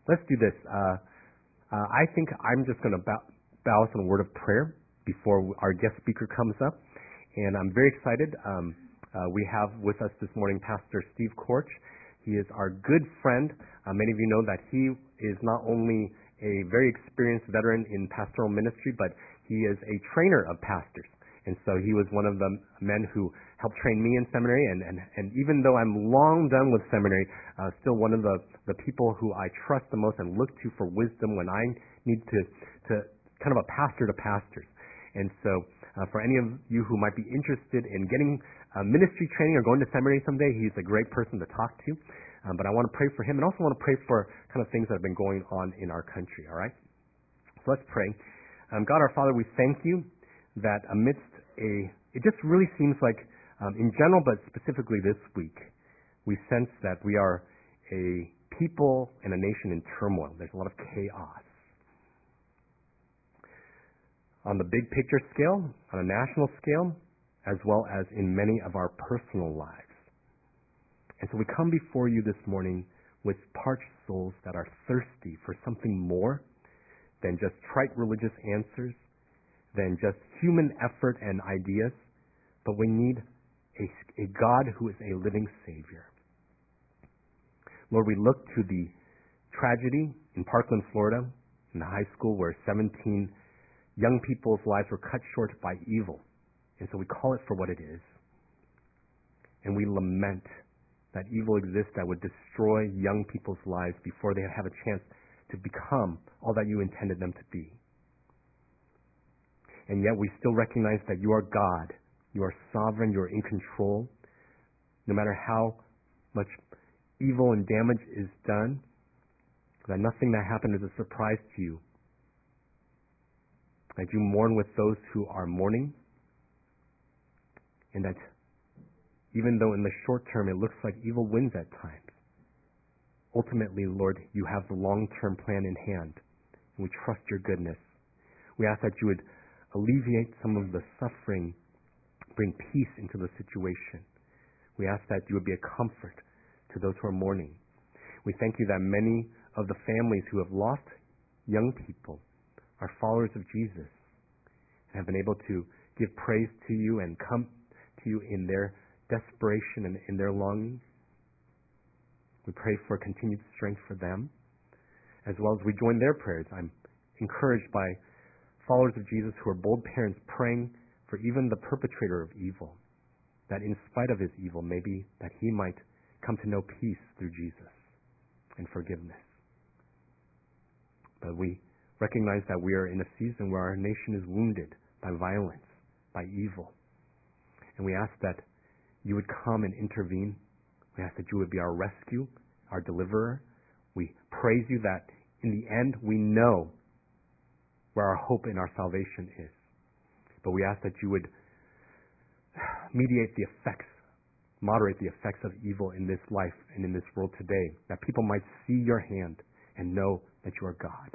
Let's do this. I think I'm just going to bow us in a word of prayer before our guest speaker comes up. And I'm very excited. We have with us this morning Pastor Steve Korch. He is our good friend. Many of you know that he is not only a very experienced veteran in pastoral ministry, but he is a trainer of pastors. And so he was one of the men who helped train me in seminary. And even though I'm long done with seminary, still one of the people who I trust the most and look to for wisdom when I need to kind of a pastor to pastors. And so for any of you who might be interested in getting ministry training or going to seminary someday, he's a great person to talk to. But I want to pray for him and also want to pray for kind of things that have been going on in our country, all right? So let's pray. God our Father, we thank you that amidst it just really seems like, in general, but specifically this week, we sense that we are a people and a nation in turmoil. There's a lot of chaos. On the big picture scale, on a national scale, as well as in many of our personal lives. And so we come before you this morning with parched souls that are thirsty for something more than just trite religious answers, than just human effort and ideas, but we need a God who is a living Savior. Lord, we look to the tragedy in Parkland, Florida, in the high school where 17 young people's lives were cut short by evil. And so we call it for what it is. And we lament that evil exists that would destroy young people's lives before they have a chance to become all that you intended them to be. And yet we still recognize that you are God. You are sovereign. You are in control. No matter how much evil and damage is done, that nothing that happened is a surprise to you. That you mourn with those who are mourning. And that even though in the short term it looks like evil wins at times, ultimately, Lord, you have the long-term plan in hand. And we trust your goodness. We ask that you would alleviate some of the suffering, bring peace into the situation. We ask that you would be a comfort to those who are mourning. We thank you that many of the families who have lost young people are followers of Jesus and have been able to give praise to you and come to you in their desperation and in their longing. We pray for continued strength for them, as well as we join their prayers. I'm encouraged by followers of Jesus who are bold parents praying for even the perpetrator of evil, that in spite of his evil, maybe that he might come to know peace through Jesus and forgiveness. But we recognize that we are in a season where our nation is wounded by violence, by evil. And we ask that you would come and intervene. We ask that you would be our rescue, our deliverer. We praise you that in the end we know where our hope and our salvation is. But we ask that you would mediate the effects, moderate the effects of evil in this life and in this world today, that people might see your hand and know that you are God.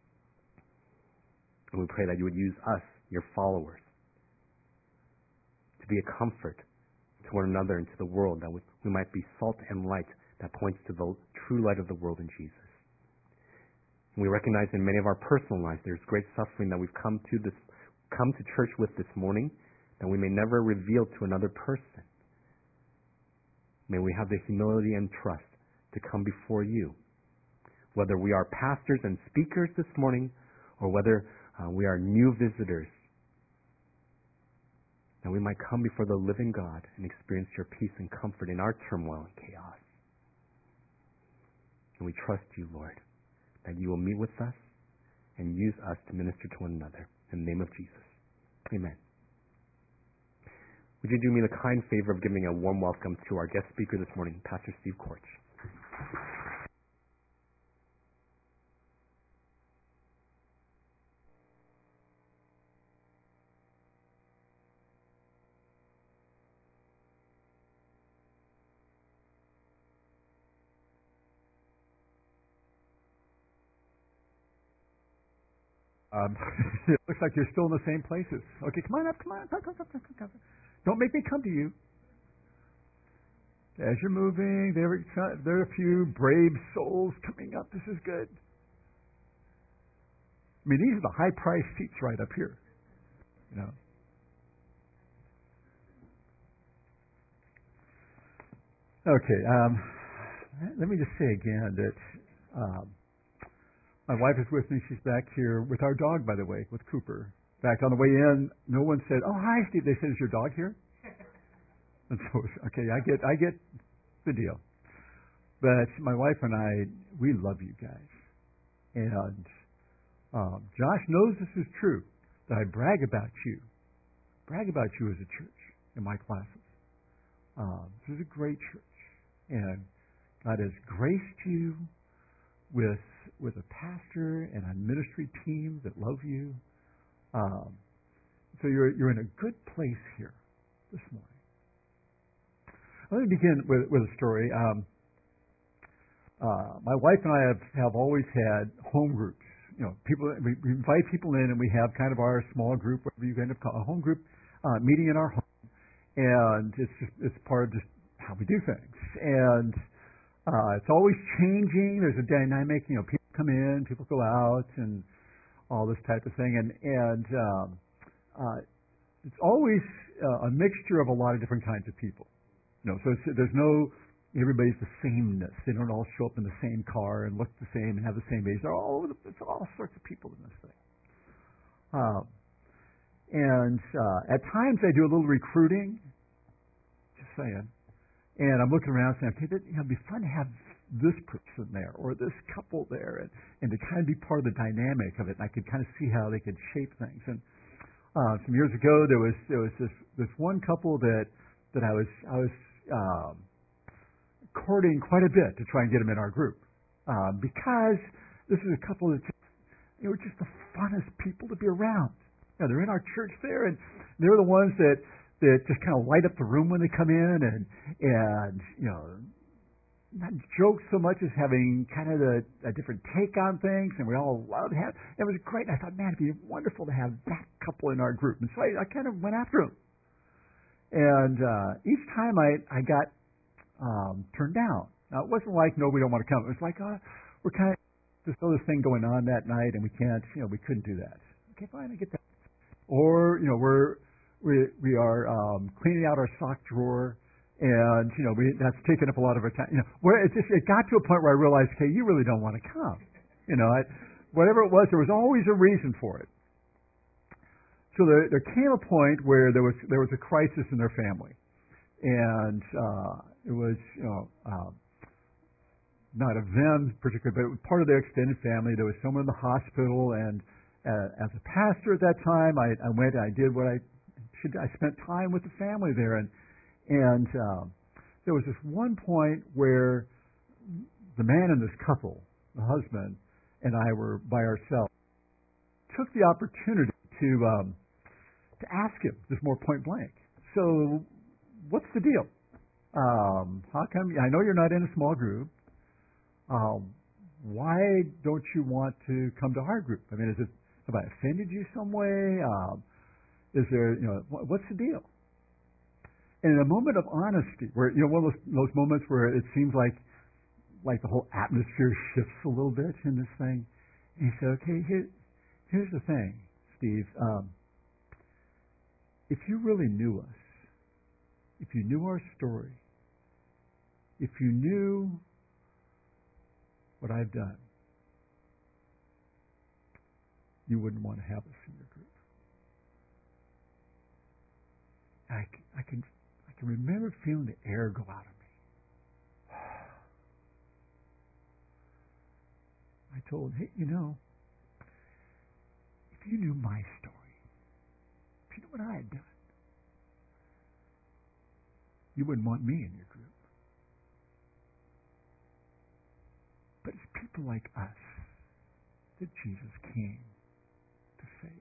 And we pray that you would use us, your followers, to be a comfort to one another and to the world, that we might be salt and light that points to the true light of the world in Jesus. And we recognize in many of our personal lives there's great suffering that we've come to church with this morning that we may never reveal to another person. May we have the humility and trust to come before you, whether we are pastors and speakers this morning or whether we are new visitors, that we might come before the living God and experience your peace and comfort in our turmoil and chaos. And we trust you, Lord, that you will meet with us and use us to minister to one another. In the name of Jesus. Amen. Would you do me the kind favor of giving a warm welcome to our guest speaker this morning, Pastor Steve Korch. It looks like you're still in the same places. Okay, come on up, come on. Come. Don't make me come to you. As you're moving, there are a few brave souls coming up. This is good. I mean, these are the high-priced seats right up here. You know. Okay. Let me just say again that my wife is with me. She's back here with our dog, by the way, with Cooper. In fact, on the way in, no one said, "Oh, hi, Steve." They said, "Is your dog here?" And so, okay, I get the deal. But my wife and I, we love you guys. And Josh knows this is true, that I brag about you as a church in my classes. This is a great church. And God has graced you with a pastor and a ministry team that love you. So you're in a good place here this morning. Let me begin with a story. My wife and I have always had home groups. You know, we invite people in, and we have kind of our small group, whatever you end up calling a home group meeting in our home, and it's part of just how we do things. And it's always changing. There's a dynamic. You know, people come in, people go out, and all this type of thing. And it's always a mixture of a lot of different kinds of people. You know, so there's no everybody's the sameness. They don't all show up in the same car and look the same and have the same age. It's all sorts of people in this thing. And at times I do a little recruiting, just saying. And I'm looking around saying, okay, it'd be fun to have this person there or this couple there, and to kind of be part of the dynamic of it. And I could kind of see how they could shape things. And some years ago, there was this one couple that I was courting quite a bit to try and get them in our group, because this is a couple that they were just the funnest people to be around. You know, they're in our church there, and they're the ones that just kind of light up the room when they come in, and you know, not joke so much as having kind of a different take on things, and we all loved to have. It was great. And I thought, man, it'd be wonderful to have that couple in our group, and so I kind of went after them. And each time I got turned down. Now, it wasn't like, no, we don't want to come. It was like, we're kind of, there's this thing going on that night, and we couldn't do that. Okay, fine, I get that. Or, you know, we are cleaning out our sock drawer, and, you know, that's taken up a lot of our time. You know, where it got to a point where I realized, okay, you really don't want to come. You know, whatever it was, there was always a reason for it. So there came a point where there was a crisis in their family, and it was, you know, not of them particularly, but it was part of their extended family. There was someone in the hospital, and as a pastor at that time, I went and I did what I should. I spent time with the family there, and there was this one point where the man in this couple, the husband, and I were by ourselves. Took the opportunity to ask him just more point blank. So, what's the deal? How come? I know you're not in a small group. Why don't you want to come to our group? I mean, have I offended you some way? Is there, you know, what's the deal? And in a moment of honesty, where, you know, one of those moments where it seems like the whole atmosphere shifts a little bit in this thing, and he said, okay, here's the thing, Steve. If you really knew us, if you knew our story, if you knew what I've done, you wouldn't want to have us in your group. I can remember feeling the air go out of me. I told him, hey, you know, if you knew my story, if you knew what I had done, you wouldn't want me in your group. But it's people like us that Jesus came to save.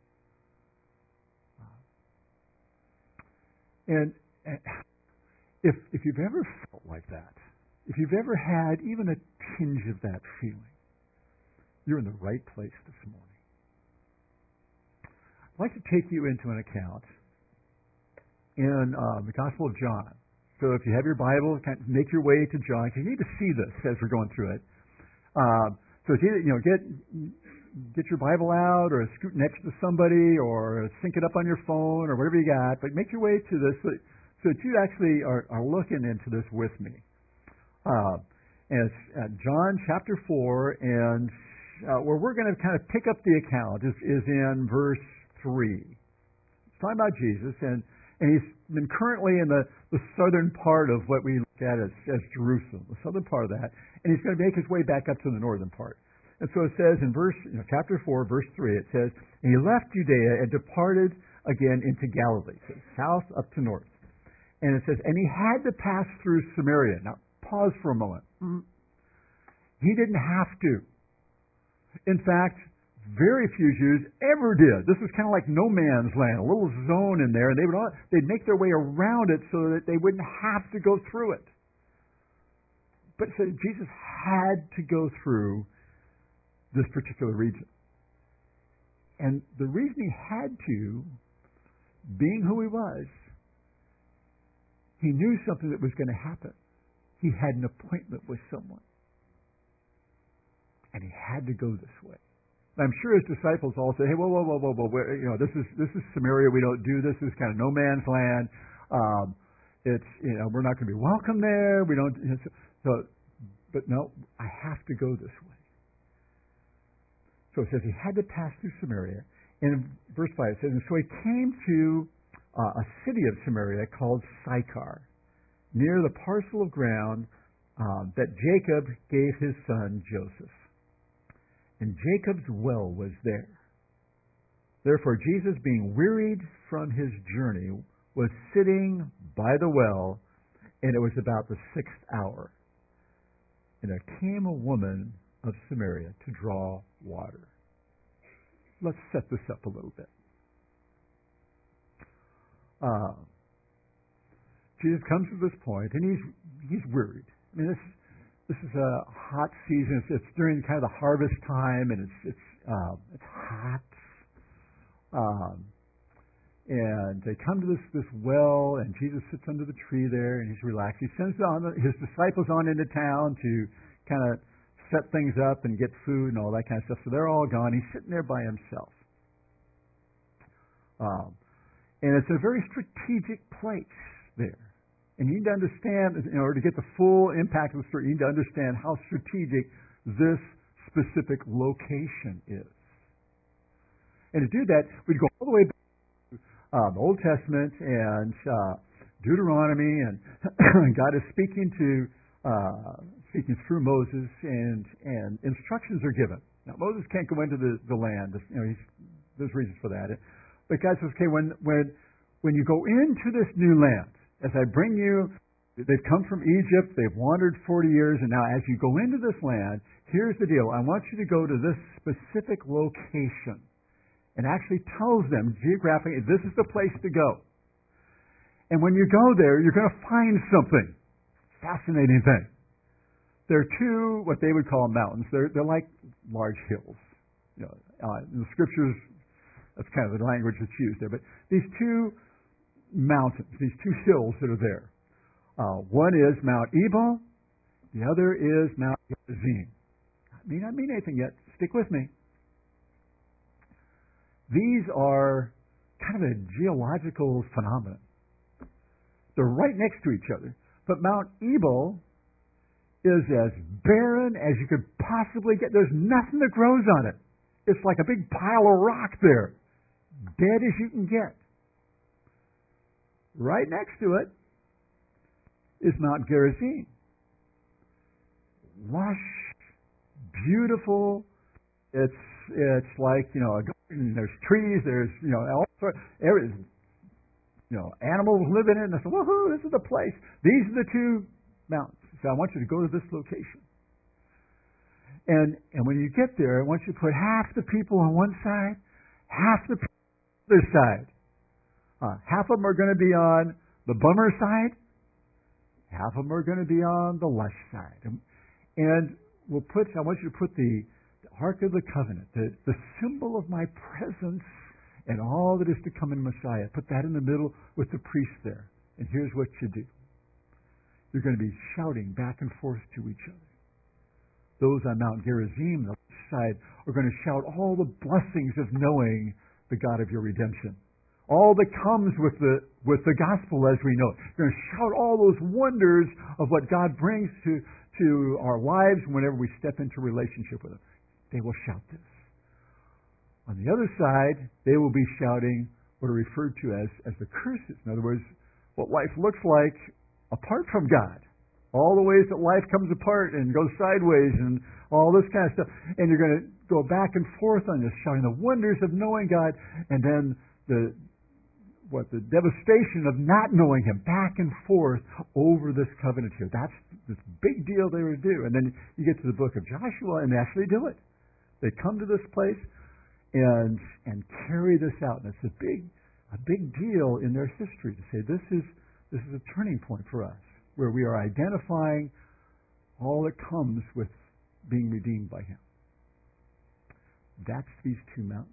And if you've ever felt like that, if you've ever had even a tinge of that feeling, you're in the right place this morning. I'd like to take you into an account in the Gospel of John. So if you have your Bible, kind of make your way to John, because you need to see this as we're going through it. So it's either, get your Bible out, or scoot next to somebody, or sync it up on your phone, or whatever you got. But make your way to this so that you actually are looking into this with me. And it's John chapter 4, and where we're going to kind of pick up the account is in verse 3. It's talking about Jesus, and he's been currently in the southern part of what we look at as Jerusalem, the southern part of that, and he's going to make his way back up to the northern part. And so it says in chapter 4, verse 3, it says, "And he left Judea and departed again into Galilee," so south up to north. And it says, "And he had to pass through Samaria." Now, pause for a moment. He didn't have to. In fact, very few Jews ever did. This was kind of like no man's land, a little zone in there, and they'd make their way around it so that they wouldn't have to go through it. But so Jesus had to go through this particular region. And the reason he had to, being who he was, he knew something that was going to happen. He had an appointment with someone. And he had to go this way. I'm sure his disciples all say, "Hey, whoa, this is Samaria. We don't do this. This is kind of no man's land. We're not going to be welcome there. We don't." But no, I have to go this way. So it says he had to pass through Samaria. And in verse 5 it says, "And so he came to a city of Samaria called Sychar, near the parcel of ground that Jacob gave his son Joseph. And Jacob's well was there. Therefore Jesus, being wearied from his journey, was sitting by the well, and it was about the 6th hour. And there came a woman of Samaria to draw water." Let's set this up a little bit. Jesus comes to this point, and he's wearied. I mean, this is a hot season. It's during kind of the harvest time, and it's hot. And they come to this well, and Jesus sits under the tree there, and he's relaxed. He sends his disciples on into town to kind of set things up and get food and all that kind of stuff. So they're all gone. He's sitting there by himself. And it's a very strategic place there. And you need to understand, in order to get the full impact of the story, you need to understand how strategic this specific location is. And to do that, we'd go all the way back to the Old Testament and Deuteronomy, and God is speaking through Moses, and instructions are given. Now, Moses can't go into the land. There's reasons for that. But God says, "Okay, when you go into this new land, as I bring you," they've come from Egypt, they've wandered 40 years, and now as you go into this land, here's the deal. I want you to go to this specific location. And actually tells them geographically, this is the place to go. And when you go there, you're going to find something. Fascinating thing. There are two, what they would call mountains. They're like large hills. In the scriptures, that's kind of the language that's used there. But these two mountains, these two hills that are there. One is Mount Ebal. The other is Mount Gerizim. May not mean anything yet. Stick with me. These are kind of a geological phenomenon. They're right next to each other. But Mount Ebal is as barren as you could possibly get. There's nothing that grows on it. It's like a big pile of rock there. Dead as you can get. Right next to it is Mount Gerizim. Lush, beautiful. It's like, a garden. There's trees. There's, all sorts. Animals live in it. And I said, woohoo, this is the place. These are the two mountains. So I want you to go to this location. And when you get there, I want you to put half the people on one side, half the people on the other side. Half of them are going to be on the bummer side. Half of them are going to be on the lush side. And I want you to put the Ark of the Covenant, the symbol of my presence and all that is to come in Messiah. Put that in the middle with the priest there. And here's what you do. they're going to be shouting back and forth to each other. Those on Mount Gerizim, the left side, are going to shout all the blessings of knowing the God of your redemption. All that comes with the gospel as we know it. They're going to shout all those wonders of what God brings to our lives whenever we step into relationship with Him. They will shout this. On the other side, they will be shouting what are referred to as the curses. In other words, what life looks like apart from God. All the ways that life comes apart and goes sideways and all this kind of stuff. And you're going to go back and forth on this, shouting the wonders of knowing God, and then the devastation of not knowing Him, back and forth over this covenant here. That's this big deal they would do. And then you get to the book of Joshua, and they actually do it. They come to this place and carry this out. And it's a big deal in their history to say this is a turning point for us, where we are identifying all that comes with being redeemed by Him. That's these two mountains.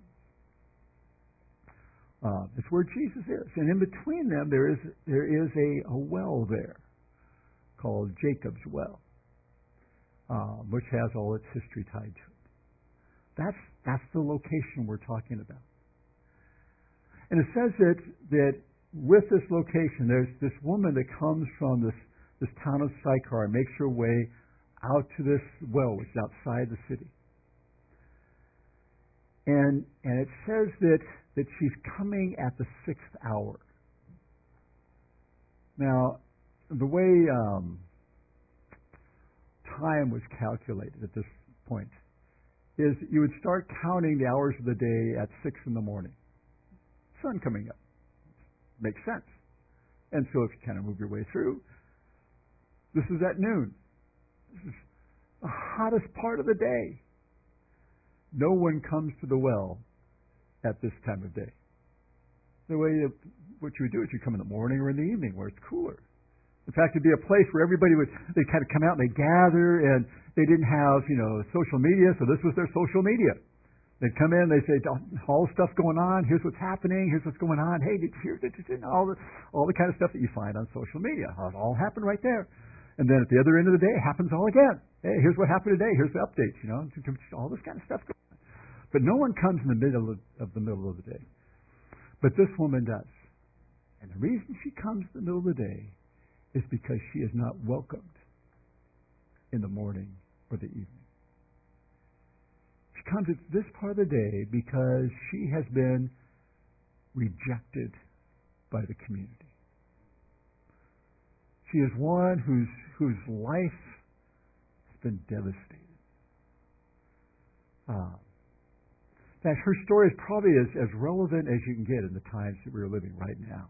It's where Jesus is. And in between them, there is a well there called Jacob's Well, which has all its history tied to it. That's the location we're talking about. And it says that with this location, there's this woman that comes from this town of Sychar and makes her way out to this well, which is outside the city. And it says that she's coming at the 6th hour. Now, the way time was calculated at this point is you would start counting the hours of the day at 6 in the morning. Sun coming up. Makes sense. And so if you kind of move your way through, this is at noon. This is the hottest part of the day. No one comes to the well at this time of day. The way what you would do is you come in the morning or in the evening where it's cooler. In fact, it'd be a place where they'd kind of come out and they'd gather, and they didn't have, social media, so this was their social media. They'd come in, they'd say, all the stuff going on, here's what's happening, here's what's going on, hey, did you hear all the kind of stuff that you find on social media. It all happened right there. And then at the other end of the day, it happens all again. Hey, here's what happened today, here's the updates, all this kind of stuff going on. But no one comes in the middle of the day. But this woman does. And the reason she comes in the middle of the day is because she is not welcomed in the morning or the evening. She comes at this part of the day because she has been rejected by the community. She is one whose life has been devastated. That her story is probably as relevant as you can get in the times that we're living right now.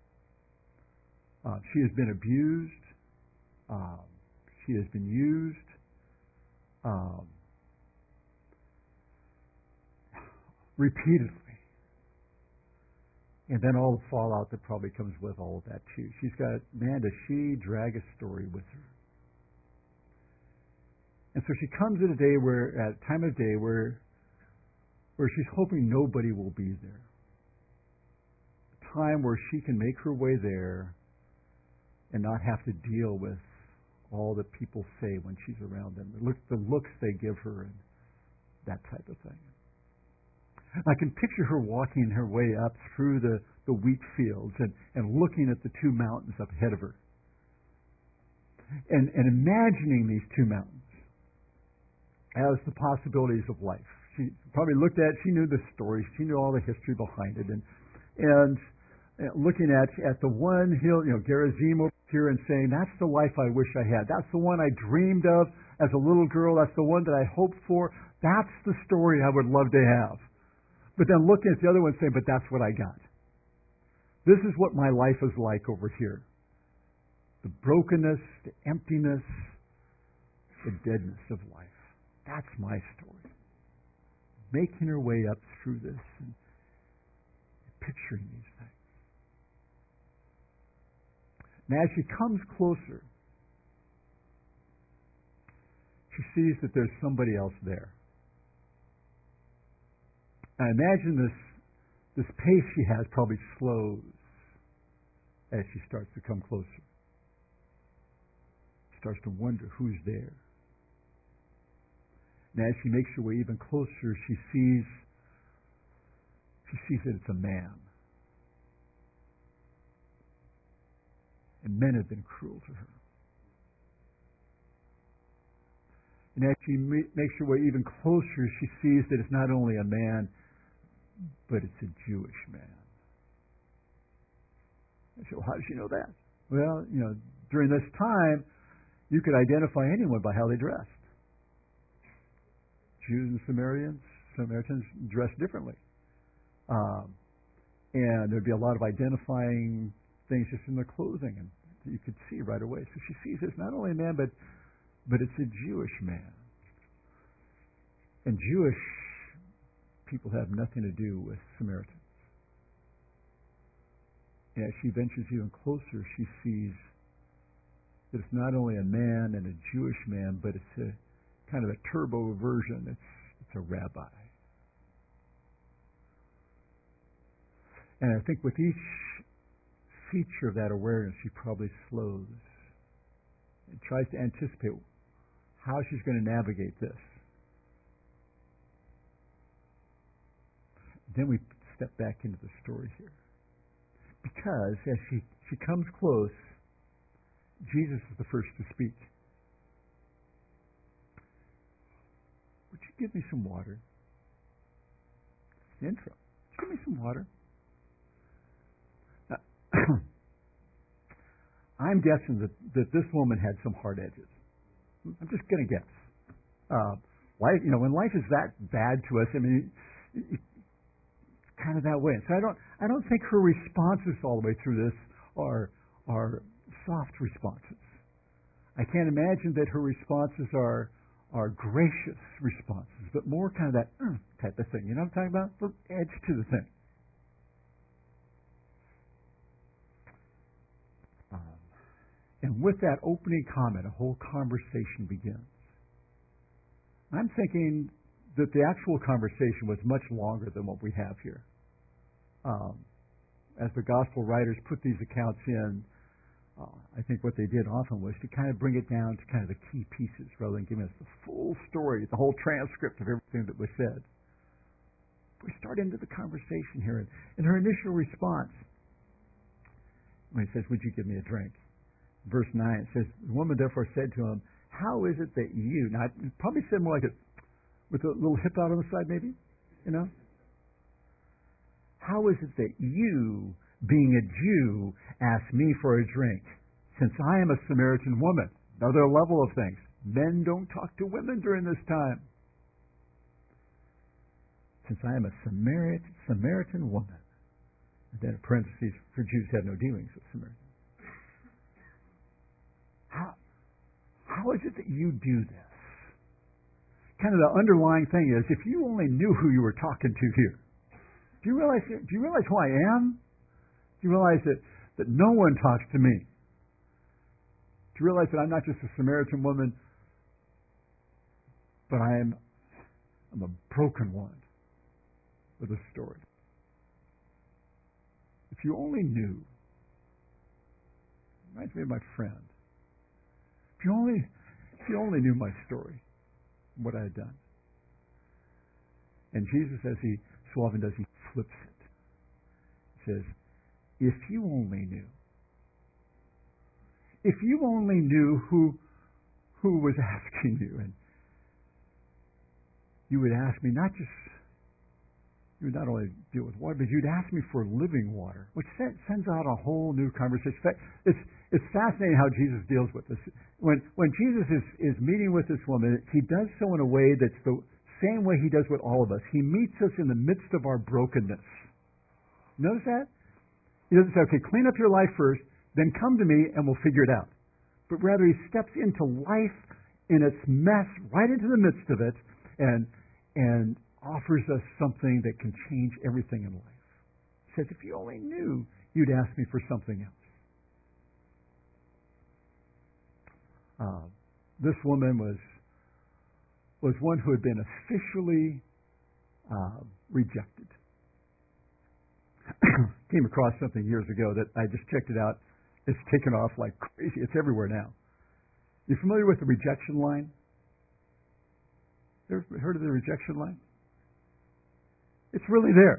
She has been abused. She has been used. Repeatedly. And then all the fallout that probably comes with all of that too. She's got, does she drag a story with her. And so she comes at a time of day where she's hoping nobody will be there. A time where she can make her way there and not have to deal with all that people say when she's around them, the looks they give her and that type of thing. I can picture her walking her way up through the wheat fields and looking at the two mountains up ahead of her. And imagining these two mountains as the possibilities of life. She probably looked at it, she knew the story, she knew all the history behind it, and looking at the one hill, Gerizim over here, and saying, that's the life I wish I had. That's the one I dreamed of as a little girl. That's the one that I hoped for. That's the story I would love to have. But then looking at the other one and saying, but that's what I got. This is what my life is like over here. The brokenness, the emptiness, the deadness of life. That's my story. Making her way up through this and picturing these things. Now as she comes closer, she sees that there's somebody else there. I imagine this pace she has probably slows as she starts to come closer. starts to wonder who's there. And as she makes her way even closer, she sees that it's a man. And men have been cruel to her. And as she makes her way even closer, she sees that it's not only a man, but it's a Jewish man. I said, well, how does she know that? Well, during this time, you could identify anyone by how they dressed. Jews and Samaritans dressed differently. And there'd be a lot of identifying things just in their clothing, and you could see right away. So she sees it's not only a man, but it's a Jewish man. And Jewish people have nothing to do with Samaritans. And as she ventures even closer, she sees that it's not only a man and a Jewish man, but it's a kind of a turbo version. It's a rabbi. And I think with each feature of that awareness, she probably slows and tries to anticipate how she's going to navigate this. Then we step back into the story here. Because as she comes close, Jesus is the first to speak. Would you give me some water? It's the intro. Give me some water. Now, I'm guessing that this woman had some hard edges. I'm just going to guess. Life, when life is that bad to us, it's kind of that way. So I don't think her responses all the way through this are soft responses. I can't imagine that her responses are gracious responses, but more kind of that type of thing. You know what I'm talking about? The edge to the thing. And with that opening comment, a whole conversation begins. I'm thinking that the actual conversation was much longer than what we have here. As the gospel writers put these accounts in, I think what they did often was to kind of bring it down to kind of the key pieces rather than giving us the full story, the whole transcript of everything that was said. We start into the conversation here, and her initial response, when he says, "Would you give me a drink?" Verse 9, it says, "The woman therefore said to him, 'How is it that you,'" now it probably said more like it, with a little hip out on the side maybe, "How is it that you, being a Jew, ask me for a drink, since I am a Samaritan woman?" Another level of things. Men don't talk to women during this time. "Since I am a Samaritan woman." And then in parentheses, for Jews have no dealings with Samaritans. How is it that you do this? Kind of the underlying thing is, if you only knew who you were talking to here. Do you realize who I am? Do you realize that no one talks to me? Do you realize that I'm not just a Samaritan woman, but I'm a broken one with a story? If you only knew. Reminds me of my friend. If you only knew my story, what I had done. And Jesus, as he so often does, he flips it. He says, "If you only knew. If you only knew who was asking you, and you would ask me you would not only deal with water, but you'd ask me for living water," which sends out a whole new conversation. In fact, it's fascinating how Jesus deals with this. When Jesus is meeting with this woman, he does so in a way that's the same way he does with all of us. He meets us in the midst of our brokenness. Notice that? He doesn't say, "Okay, clean up your life first, then come to me and we'll figure it out." But rather, he steps into life in its mess, right into the midst of it, and offers us something that can change everything in life. He says, "If you only knew, you'd ask me for something else." This woman was one who had been officially rejected. Came across something years ago that I just checked it out. It's taken off like crazy. It's everywhere now. You familiar with the rejection line? Ever heard of the rejection line? It's really there.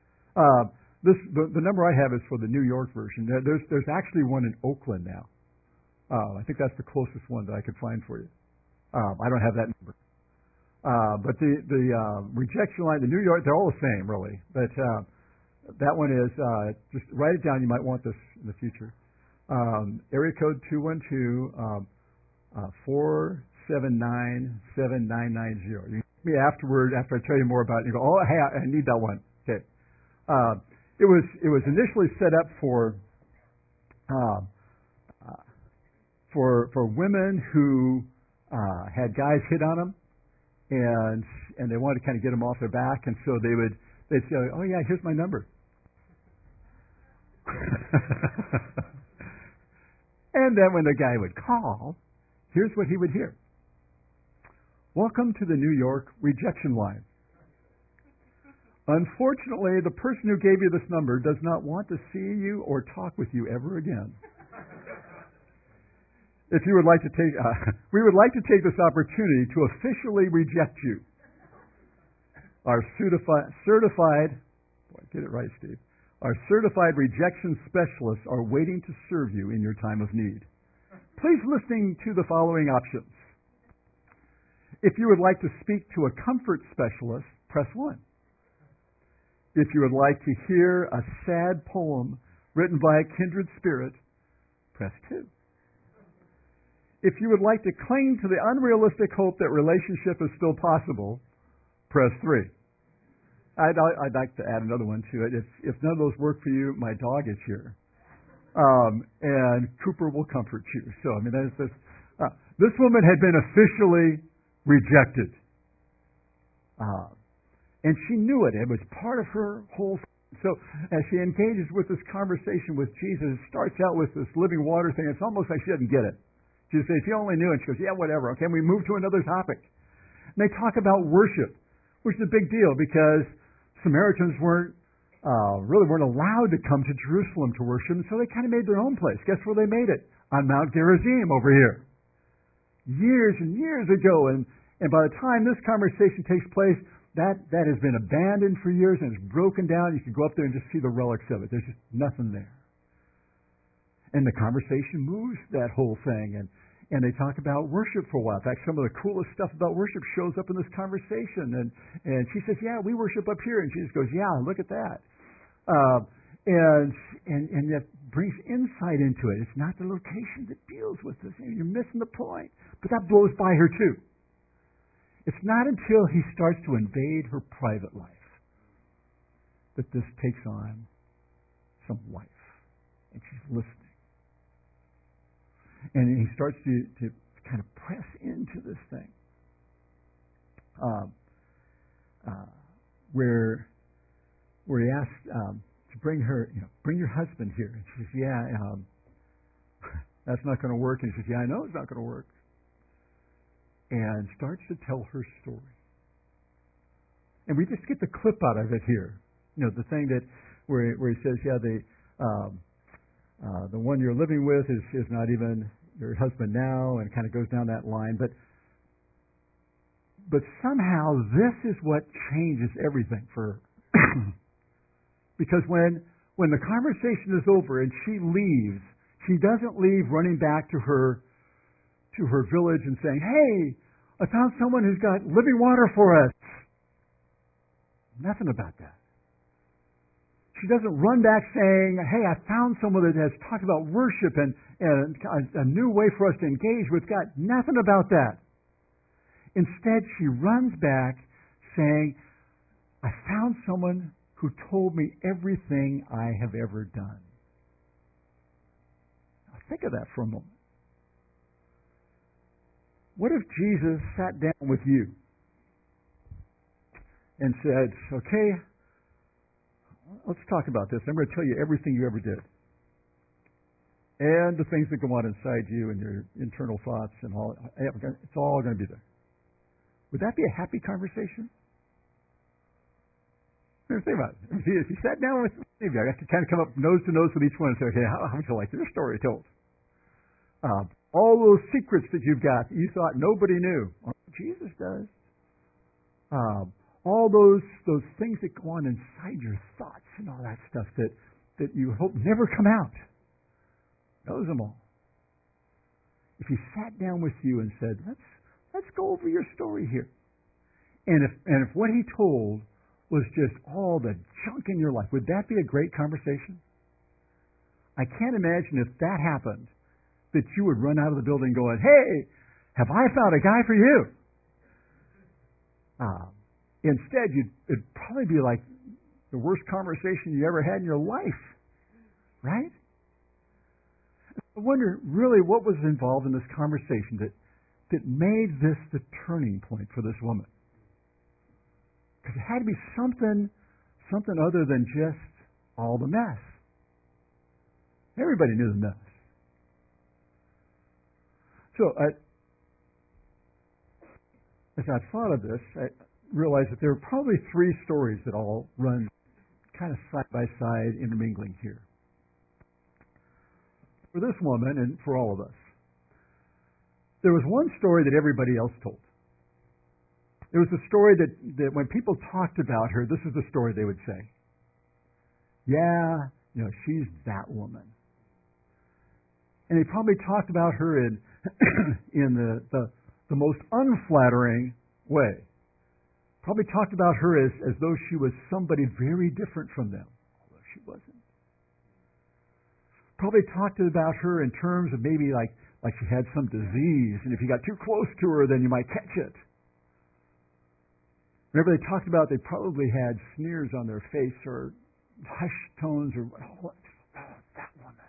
The number I have is for the New York version. There's actually one in Oakland now. I think that's the closest one that I could find for you. I don't have that number. But the rejection line, the New York, they're all the same, really. But that one is, just write it down. You might want this in the future. Area code 212-479-7990. You can ask me afterward, after I tell you more about it. You go, oh, hey, I need that one. Okay. It was initially set up for women who had guys hit on them, and they wanted to kind of get them off their back, and so they'd say, oh yeah, here's my number. And then when the guy would call, here's what he would hear. Welcome to the New York rejection line. Unfortunately, the person who gave you this number does not want to see you or talk with you ever again. If you would like to take, we would like to take this opportunity to officially reject you. Our certified, boy, get it right, Steve. Our certified rejection specialists are waiting to serve you in your time of need. Please listen to the following options. If you would like to speak to a comfort specialist, press 1. If you would like to hear a sad poem written by a kindred spirit, press 2. If you would like to cling to the unrealistic hope that relationship is still possible, press 3. I'd like to add another one to it. If none of those work for you, my dog is here. And Cooper will comfort you. So, I mean, this woman had been officially rejected. And she knew it. It was part of her whole. So as she engages with this conversation with Jesus, it starts out with this living water thing. It's almost like she doesn't get it. She says, she only knew it. She goes, yeah, whatever. Okay, and we move to another topic. And they talk about worship, which is a big deal because Samaritans weren't allowed to come to Jerusalem to worship, and so they kind of made their own place. Guess where they made it? On Mount Gerizim over here. Years and years ago, and by the time this conversation takes place, that has been abandoned for years and it's broken down. You can go up there and just see the relics of it. There's just nothing there. And the conversation moves that whole thing, and they talk about worship for a while. In fact, some of the coolest stuff about worship shows up in this conversation. And she says, yeah, we worship up here. And Jesus goes, yeah, look at that. And that brings insight into it. It's not the location that deals with this. You're missing the point. But that blows by her too. It's not until he starts to invade her private life that this takes on some life. And she's listening. And he starts to kind of press into this thing. Where he asks to bring your husband here. And she says, yeah, that's not going to work. And he says, yeah, I know it's not going to work. And starts to tell her story. And we just get the clip out of it here. You know, the thing that where he says, yeah, the one you're living with is not even your husband now, and kind of goes down that line. But somehow this is what changes everything for her. Because when the conversation is over and she leaves, she doesn't leave running back to her village and saying, hey, I found someone who's got living water for us. Nothing about that. She doesn't run back saying, hey, I found someone that has talked about worship and a new way for us to engage with God. Nothing about that. Instead, she runs back saying, I found someone who told me everything I have ever done. Now, think of that for a moment. What if Jesus sat down with you and said, okay, let's talk about this. I'm going to tell you everything you ever did. And the things that go on inside you and your internal thoughts and all. It's all going to be there. Would that be a happy conversation? Think about it. If you sat down with me, I got to kind of come up nose to nose with each one and say, okay, how would you like your story told? All those secrets that you've got that you thought nobody knew. Well, Jesus does. All those things that go on inside your thoughts and all that stuff that you hope never come out. Knows them all. If he sat down with you and said, let's go over your story here. And if what he told was just all the junk in your life, would that be a great conversation? I can't imagine if that happened, that you would run out of the building going, hey, have I found a guy for you? Instead, it'd probably be like the worst conversation you ever had in your life. Right? I wonder really what was involved in this conversation that made this the turning point for this woman. Because it had to be something other than just all the mess. Everybody knew the mess. So as I thought of this, I realized that there are probably three stories that all run kind of side by side, intermingling here. For this woman and for all of us, there was one story that everybody else told. It was a story that when people talked about her, this is the story they would say. Yeah, she's that woman. And they probably talked about her in the most unflattering way. Probably talked about her as though she was somebody very different from them, although she wasn't. Probably talked about her in terms of maybe like she had some disease, and if you got too close to her, then you might catch it. Whenever they talked about, they probably had sneers on their face or hushed tones or that woman.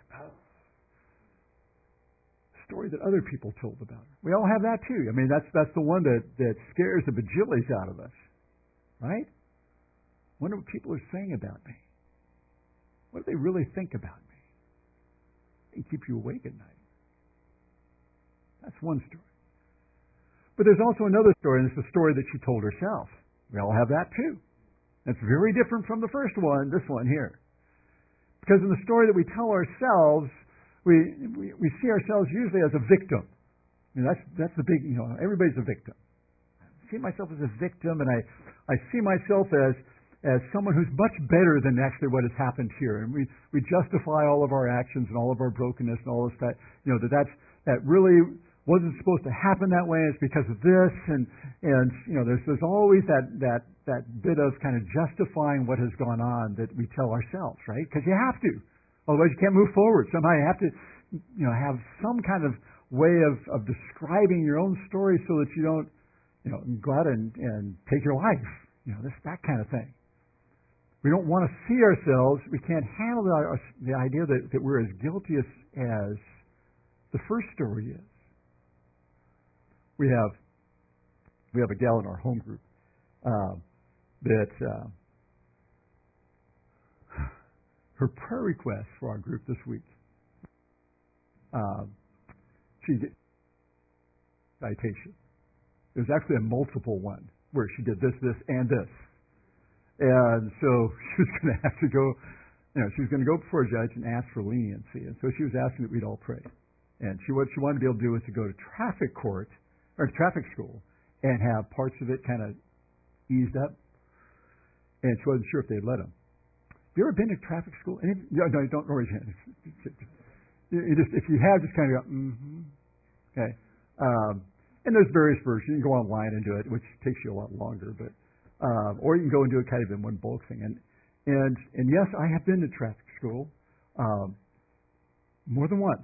Story that other people told about her. We all have that too. I mean, that's the one that scares the bajillies out of us, right? Wonder what people are saying about me. What do they really think about me? They keep you awake at night. That's one story. But there's also another story, and it's the story that she told herself. We all have that too. That's very different from the first one, this one here. Because in the story that we tell ourselves, we see ourselves usually as a victim. I mean, that's the big, everybody's a victim. I see myself as a victim, and I see myself as someone who's much better than actually what has happened here. And we justify all of our actions and all of our brokenness and all this that really wasn't supposed to happen that way. It's because of this, and there's always that bit of kind of justifying what has gone on that we tell ourselves, right? Because you have to. Otherwise, you can't move forward. Somehow you have to, have some kind of way of describing your own story so that you don't, go out and take your life. That kind of thing. We don't want to see ourselves. We can't handle the idea that we're as guilty as the first story is. We have a gal in our home group that. Her prayer request for our group this week. She did citation. It was actually a multiple one where she did this, and this. And so she was going to have to go, she was going to go before a judge and ask for leniency. And so she was asking that we'd all pray. And what she wanted to be able to do was to go to traffic court, or traffic school, and have parts of it kind of eased up. And she wasn't sure if they'd let them. Have you ever been to traffic school? No, don't raise your hand. If you have, just kind of go, Okay. And there's various versions. You can go online and do it, which takes you a lot longer, but or you can go and do it kind of in one bulk thing. And yes, I have been to traffic school more than once.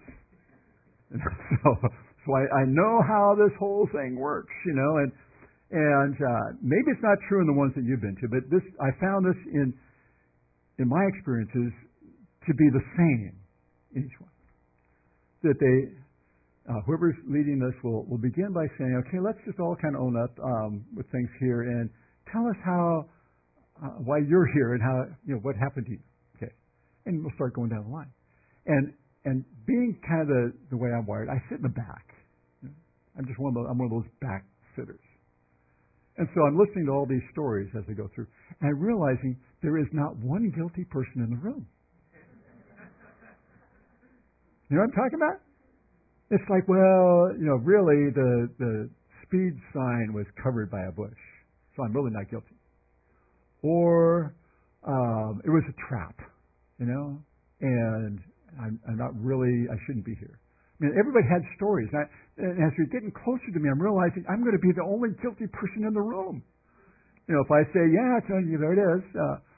So I know how this whole thing works, and maybe it's not true in the ones that you've been to, but I found this in my experiences, to be the same in each one. That whoever's leading this will begin by saying, okay, let's just all kind of own up with things here and tell us why you're here and how, what happened to you. Okay. And we'll start going down the line. And being kind of the way I'm wired, I sit in the back. I'm one of those back sitters. And so I'm listening to all these stories as they go through, and I'm realizing there is not one guilty person in the room. You know what I'm talking about? It's like, well, really the speed sign was covered by a bush, so I'm really not guilty. Or it was a trap, and I'm not really, I shouldn't be here. I mean, everybody had stories. And as you're getting closer to me, I'm realizing I'm going to be the only guilty person in the room. If I say, yeah, there it is,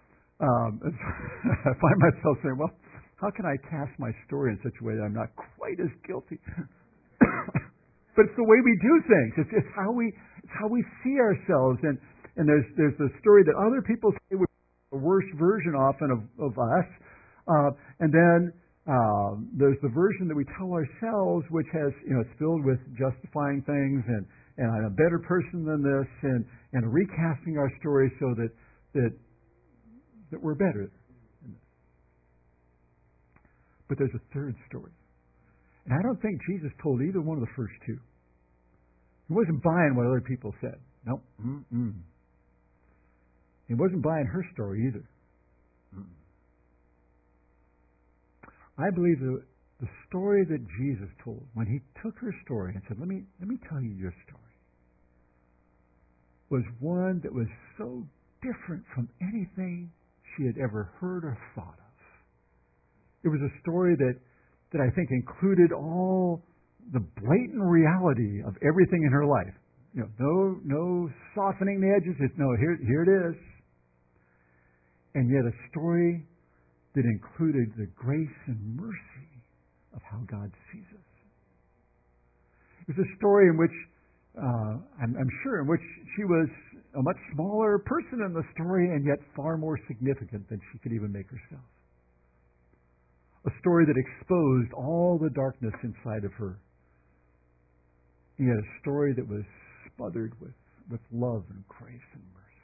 I find myself saying, well, how can I cast my story in such a way that I'm not quite as guilty? But it's the way we do things. It's how we see ourselves. And there's the story that other people say was the worst version often of us. And then there's the version that we tell ourselves, which has, it's filled with justifying things and I'm a better person than this, and recasting our story so that we're better. But there's a third story. And I don't think Jesus told either one of the first two. He wasn't buying what other people said. Nope. Mm-mm. He wasn't buying her story either. Mm-mm. I believe the story that Jesus told, when he took her story and said, let me tell you your story, was one that was so different from anything she had ever heard or thought of. It was a story that I think included all the blatant reality of everything in her life. No softening the edges. Here it is. And yet a story that included the grace and mercy of how God sees us. It was a story in which, I'm sure, in which she was a much smaller person in the story and yet far more significant than she could even make herself. A story that exposed all the darkness inside of her. And yet a story that was smothered with love and grace and mercy.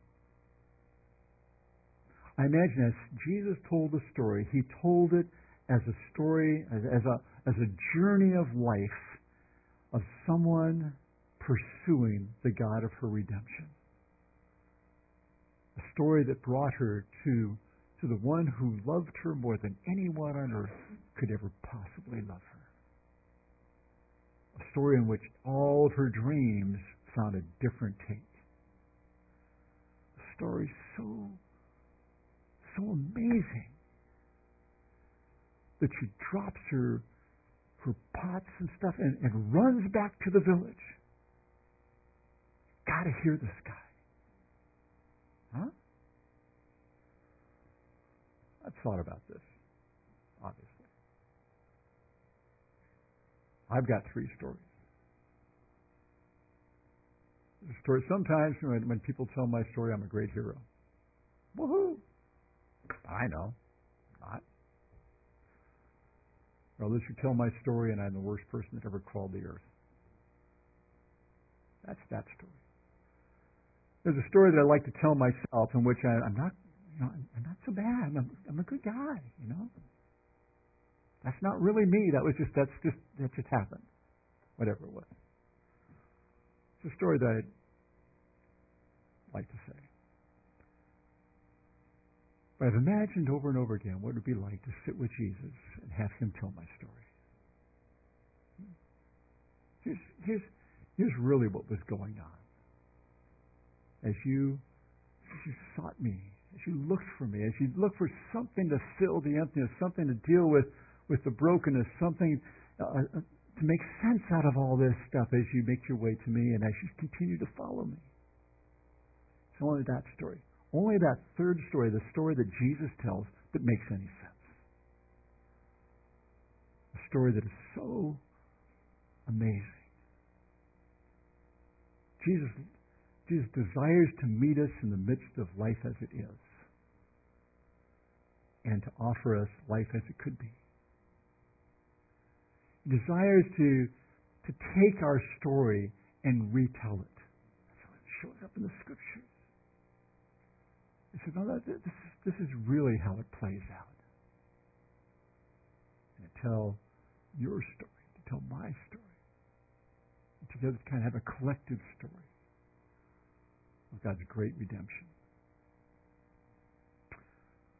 I imagine as Jesus told the story, he told it as a story, as a journey of life of someone pursuing the God of her redemption. A story that brought her to the one who loved her more than anyone on earth could ever possibly love her. A story in which all of her dreams found a different take. A story so amazing that she drops her pots and stuff and runs back to the village. Gotta hear this guy. Huh? I've thought about this, obviously. I've got 3 stories. Sometimes when people tell my story, I'm a great hero. Woohoo! I know. Not. Or others who tell my story and I'm the worst person that ever crawled the earth. That's that story. There's a story that I like to tell myself in which I'm not so bad. I'm a good guy, That's not really me. That just happened. Whatever it was. It's a story that I'd like to say. But I've imagined over and over again what it would be like to sit with Jesus and have him tell my story. Here's really what was going on. As you sought me, as you looked for me, as you looked for something to fill the emptiness, something to deal with the brokenness, something to make sense out of all this stuff as you make your way to me and as you continue to follow me. It's only that story. Only that third story, the story that Jesus tells, that makes any sense. A story that is so amazing. Jesus desires to meet us in the midst of life as it is and to offer us life as it could be. He desires to take our story and retell it. That's how it shows up in the Scriptures. He said, no, this is really how it plays out. And to tell your story, to tell my story. And together to kind of have a collective story of God's great redemption.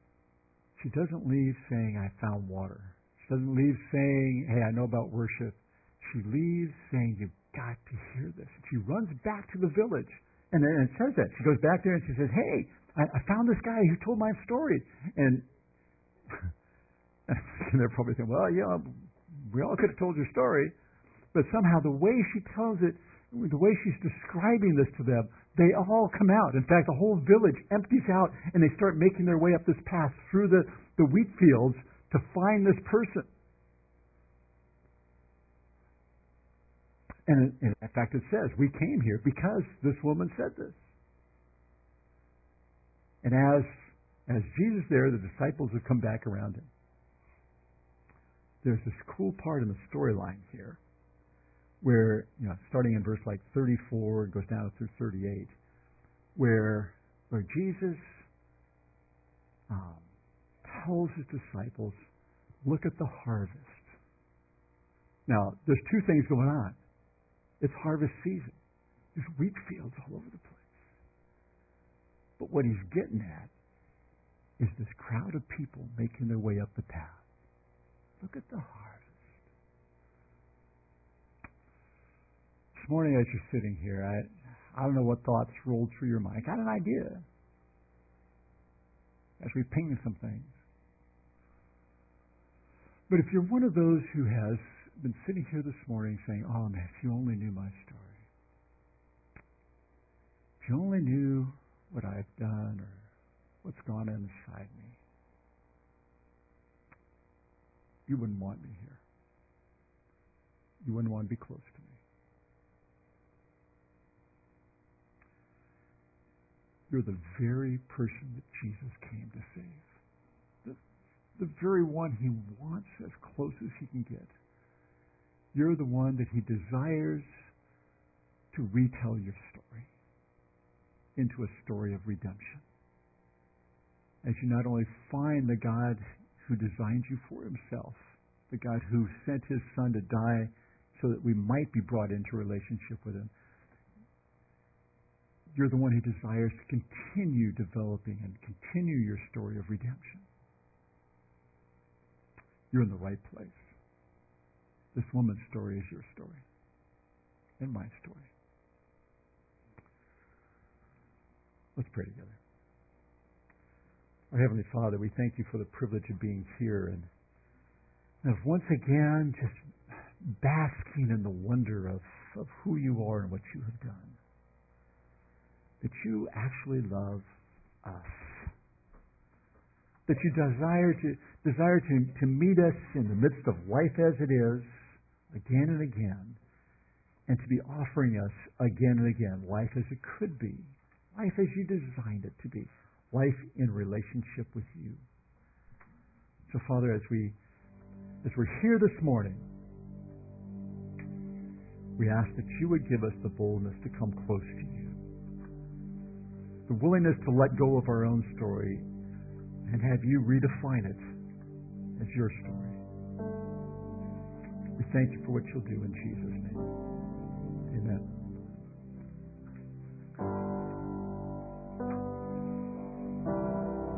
She doesn't leave saying, I found water. She doesn't leave saying, hey, I know about worship. she leaves saying, "You've got to hear this." She runs back to the village. And then it says that. She goes back there and she says, "Hey, I found this guy who told my story." And they're probably thinking, "Well, yeah, we all could have told your story." But somehow the way she tells it, the way she's describing this to them, they all come out. In fact, the whole village empties out and they start making their way up this path through the wheat fields to find this person. And in fact, it says, "We came here because this woman said this." And as Jesus is there, the disciples have come back around him. There's this cool part in the storyline here where, starting in verse 34, it goes down through 38, where Jesus tells his disciples, "Look at the harvest." Now, there's two things going on. It's harvest season. There's wheat fields all over the place. But what he's getting at is this crowd of people making their way up the path. Look at the harvest. This morning as you're sitting here, I don't know what thoughts rolled through your mind. I got an idea as we ping some things. But if you're one of those who has been sitting here this morning saying, "Oh man, if you only knew my story. If you only knew what I've done or what's gone on inside me, you wouldn't want me here. You wouldn't want to be close to me." You're the very person that Jesus came to save. The very one he wants as close as he can get. You're the one that he desires to retell your story into a story of redemption. As you not only find the God who designed you for himself, the God who sent his Son to die so that we might be brought into relationship with him, you're the one who desires to continue developing and continue your story of redemption. You're in the right place. This woman's story is your story and my story. Let's pray together. Our Heavenly Father, we thank you for the privilege of being here and of once again just basking in the wonder of who you are and what you have done. That you actually love us. That you desire to meet us in the midst of life as it is, again and again, and to be offering us again and again life as it could be, life as you designed it to be, life in relationship with you. So, Father, as we're here this morning, we ask that you would give us the boldness to come close to you, the willingness to let go of our own story and have you redefine it as your story. We thank you for what you'll do in Jesus' name. Amen.